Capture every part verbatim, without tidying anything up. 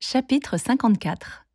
Chapitre cinquante-quatre.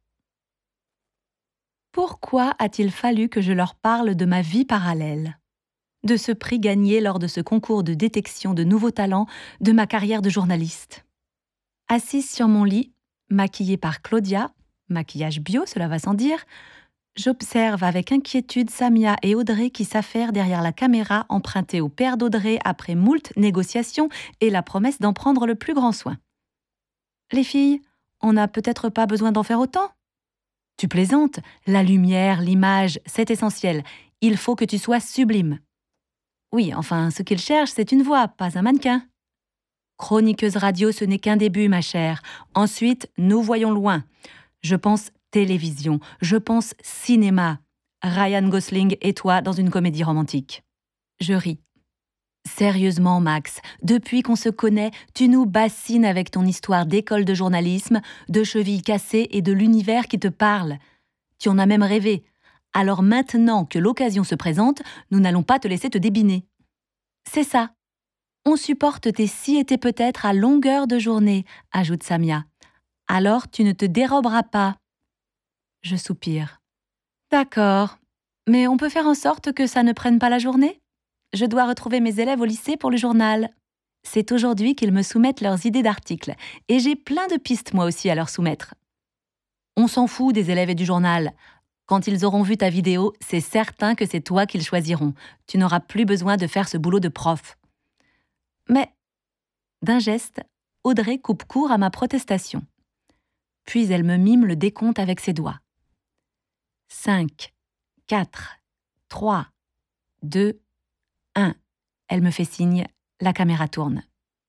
Pourquoi a-t-il fallu que je leur parle de ma vie parallèle ? De ce prix gagné lors de ce concours de détection de nouveaux talents de ma carrière de journaliste. Assise sur mon lit, maquillée par Claudia, maquillage bio, cela va sans dire, j'observe avec inquiétude Samia et Audrey qui s'affairent derrière la caméra empruntée au père d'Audrey après moult négociations et la promesse d'en prendre le plus grand soin. Les filles, on n'a peut-être pas besoin d'en faire autant ? Tu plaisantes, la lumière, l'image, c'est essentiel. Il faut que tu sois sublime. Oui, enfin, ce qu'ils cherchent, c'est une voix, pas un mannequin. Chroniqueuse radio, ce n'est qu'un début, ma chère. Ensuite, nous voyons loin. Je pense télévision, je pense cinéma. Ryan Gosling et toi dans une comédie romantique. Je ris. Sérieusement, Max, depuis qu'on se connaît, tu nous bassines avec ton histoire d'école de journalisme, de chevilles cassées et de l'univers qui te parle. Tu en as même rêvé. Alors maintenant que l'occasion se présente, nous n'allons pas te laisser te débiner. C'est ça. On supporte tes si et tes peut-être à longueur de journée, ajoute Samia. Alors tu ne te déroberas pas. Je soupire. D'accord, mais on peut faire en sorte que ça ne prenne pas la journée ? Je dois retrouver mes élèves au lycée pour le journal. C'est aujourd'hui qu'ils me soumettent leurs idées d'articles, et j'ai plein de pistes moi aussi à leur soumettre. On s'en fout des élèves et du journal. Quand ils auront vu ta vidéo, c'est certain que c'est toi qu'ils choisiront. Tu n'auras plus besoin de faire ce boulot de prof. Mais, d'un geste, Audrey coupe court à ma protestation. Puis elle me mime le décompte avec ses doigts. Cinq, quatre, trois, deux, un. Elle me fait signe, la caméra tourne.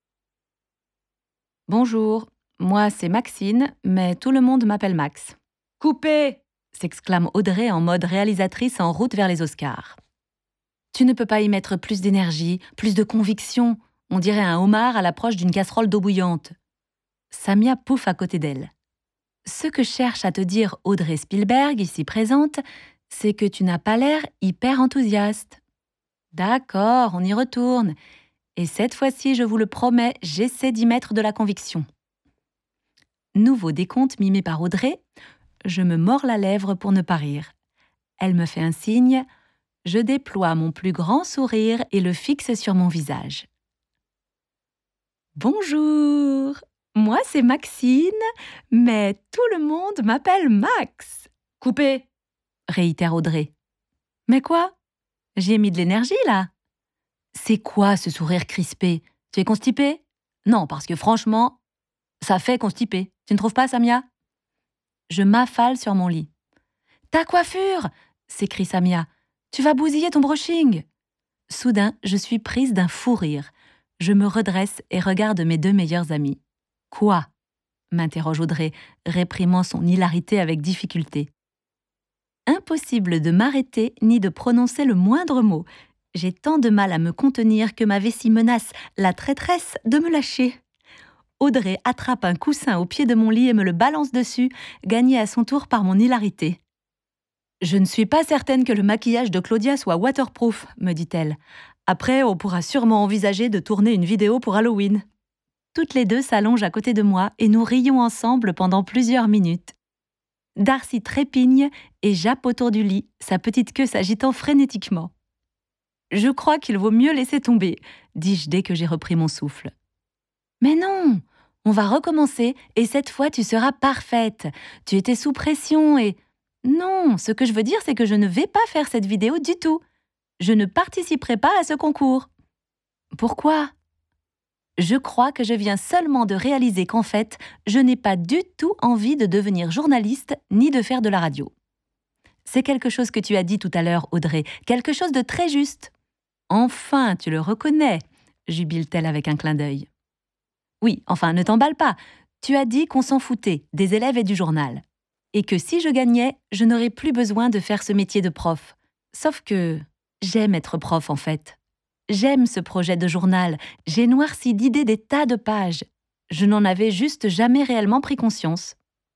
Bonjour, moi c'est Maxine, mais tout le monde m'appelle Max. Coupez ! S'exclame Audrey en mode réalisatrice en route vers les Oscars. Tu ne peux pas y mettre plus d'énergie, plus de conviction. On dirait un homard à l'approche d'une casserole d'eau bouillante. Samia pouffe à côté d'elle. Ce que cherche à te dire Audrey Spielberg, ici présente, c'est que tu n'as pas l'air hyper enthousiaste. D'accord, on y retourne. Et cette fois-ci, je vous le promets, j'essaie d'y mettre de la conviction. Nouveau décompte mimé par Audrey. Je me mords la lèvre pour ne pas rire. Elle me fait un signe. Je déploie mon plus grand sourire et le fixe sur mon visage. Bonjour, moi c'est Maxine, mais tout le monde m'appelle Max. Coupez, réitère Audrey. Mais quoi ? J'y ai mis de l'énergie, là. C'est quoi ce sourire crispé ? Tu es constipée ? Non, parce que franchement, ça fait constipé. Tu ne trouves pas, Samia ? Je m'affale sur mon lit. Ta coiffure ! S'écrie Samia. Tu vas bousiller ton brushing. Soudain, je suis prise d'un fou rire. Je me redresse et regarde mes deux meilleures amies. Quoi ? M'interroge Audrey, réprimant son hilarité avec difficulté. Impossible de m'arrêter ni de prononcer le moindre mot. J'ai tant de mal à me contenir que ma vessie menace, la traîtresse, de me lâcher. Audrey attrape un coussin au pied de mon lit et me le balance dessus, gagnée à son tour par mon hilarité. « Je ne suis pas certaine que le maquillage de Claudia soit waterproof, » me dit-elle. « Après, on pourra sûrement envisager de tourner une vidéo pour Halloween. » Toutes les deux s'allongent à côté de moi et nous rions ensemble pendant plusieurs minutes. Darcy trépigne et jappe autour du lit, sa petite queue s'agitant frénétiquement. « Je crois qu'il vaut mieux laisser tomber, » dis-je dès que j'ai repris mon souffle. « Mais non, on va recommencer et cette fois tu seras parfaite. Tu étais sous pression et... » Non, ce que je veux dire, c'est que je ne vais pas faire cette vidéo du tout. Je ne participerai pas à ce concours. Pourquoi ? Je crois que je viens seulement de réaliser qu'en fait, je n'ai pas du tout envie de devenir journaliste ni de faire de la radio. C'est quelque chose que tu as dit tout à l'heure, Audrey, quelque chose de très juste. Enfin, tu le reconnais, jubile-t-elle avec un clin d'œil. Oui, enfin, ne t'emballe pas. Tu as dit qu'on s'en foutait, des élèves et du journal. Et que si je gagnais, je n'aurais plus besoin de faire ce métier de prof. Sauf que j'aime être prof, en fait. J'aime ce projet de journal. J'ai noirci d'idées des tas de pages. Je n'en avais juste jamais réellement pris conscience.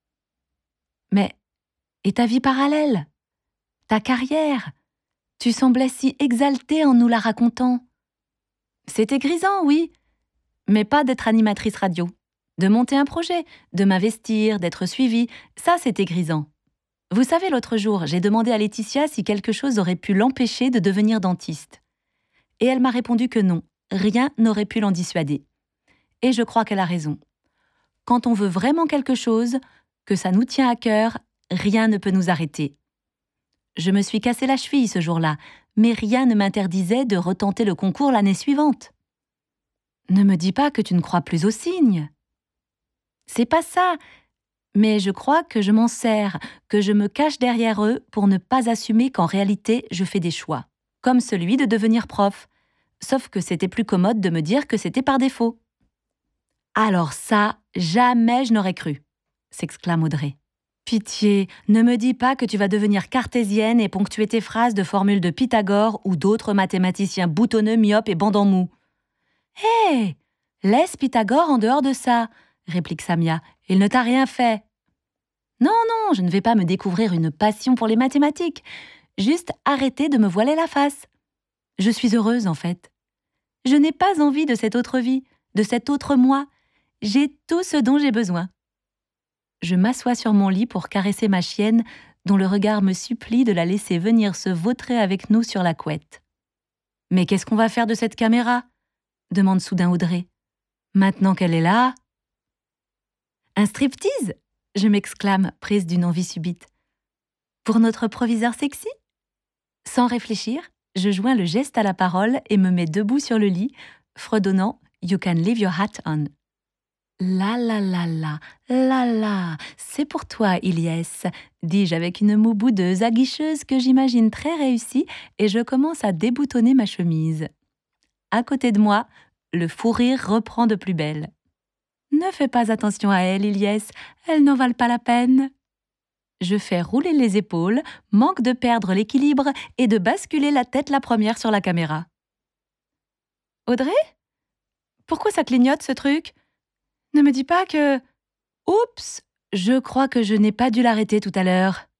Mais, et ta vie parallèle ? Ta carrière ? Tu semblais si exaltée en nous la racontant. C'était grisant, oui, mais pas d'être animatrice radio. De monter un projet, de m'investir, d'être suivie, ça c'était grisant. Vous savez, l'autre jour, j'ai demandé à Laetitia si quelque chose aurait pu l'empêcher de devenir dentiste. Et elle m'a répondu que non, rien n'aurait pu l'en dissuader. Et je crois qu'elle a raison. Quand on veut vraiment quelque chose, que ça nous tient à cœur, rien ne peut nous arrêter. Je me suis cassé la cheville ce jour-là, mais rien ne m'interdisait de retenter le concours l'année suivante. Ne me dis pas que tu ne crois plus aux signes. C'est pas ça, mais je crois que je m'en sers, que je me cache derrière eux pour ne pas assumer qu'en réalité je fais des choix, comme celui de devenir prof, sauf que c'était plus commode de me dire que c'était par défaut. Alors ça, jamais je n'aurais cru, s'exclame Audrey. Pitié, ne me dis pas que tu vas devenir cartésienne et ponctuer tes phrases de formules de Pythagore ou d'autres mathématiciens boutonneux, myopes et bandants mous. Hé, hey, laisse Pythagore en dehors de ça, réplique Samia. Il ne t'a rien fait. Non, non, je ne vais pas me découvrir une passion pour les mathématiques. Juste arrêter de me voiler la face. Je suis heureuse, en fait. Je n'ai pas envie de cette autre vie, de cet autre moi. J'ai tout ce dont j'ai besoin. Je m'assois sur mon lit pour caresser ma chienne, dont le regard me supplie de la laisser venir se vautrer avec nous sur la couette. « Mais qu'est-ce qu'on va faire de cette caméra ?» demande soudain Audrey. « Maintenant qu'elle est là… » « Un striptease ?» je m'exclame, prise d'une envie subite. « Pour notre proviseur sexy ?» Sans réfléchir, je joins le geste à la parole et me mets debout sur le lit, fredonnant « You can leave your hat on ». La la la la, la la, c'est pour toi, Ilyes, dis-je avec une moue boudeuse aguicheuse que j'imagine très réussie et je commence à déboutonner ma chemise. À côté de moi, le fou rire reprend de plus belle. Ne fais pas attention à elle, Ilyes, elle n'en valent pas la peine. Je fais rouler les épaules, manque de perdre l'équilibre et de basculer la tête la première sur la caméra. Audrey ? Pourquoi ça clignote ce truc ? Ne me dis pas que… Oups, je crois que je n'ai pas dû l'arrêter tout à l'heure.